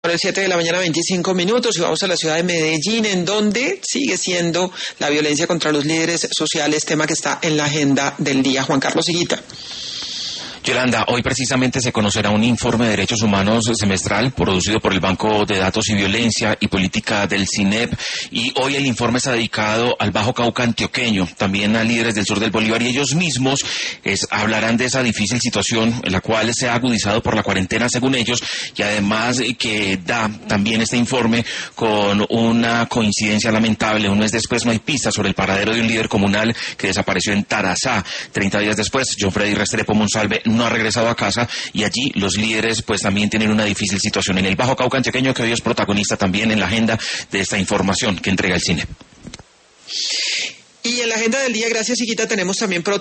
Son las 7 de la mañana, 25 minutos, y vamos a la ciudad de Medellín, en donde sigue siendo la violencia contra los líderes sociales, tema que está en la agenda del día. Juan Carlos Higuita. Yolanda, hoy precisamente se conocerá un informe de derechos humanos semestral producido por el Banco de Datos y Violencia y Política del CINEP, y hoy el informe está dedicado al Bajo Cauca antioqueño, también a líderes del sur del Bolívar, y ellos mismos hablarán de esa difícil situación en la cual se ha agudizado por la cuarentena, según ellos, y además que da también este informe con una coincidencia lamentable. Un mes después no hay pistas sobre el paradero de un líder comunal que desapareció en Tarazá. 30 días después, John Freddy Restrepo Monsalve no ha regresado a casa, y allí los líderes pues también tienen una difícil situación en el Bajo Cauca antioqueño, que hoy es protagonista también en la agenda de esta información que entrega el CINEP. Y en la agenda del día, gracias Higuita, tenemos también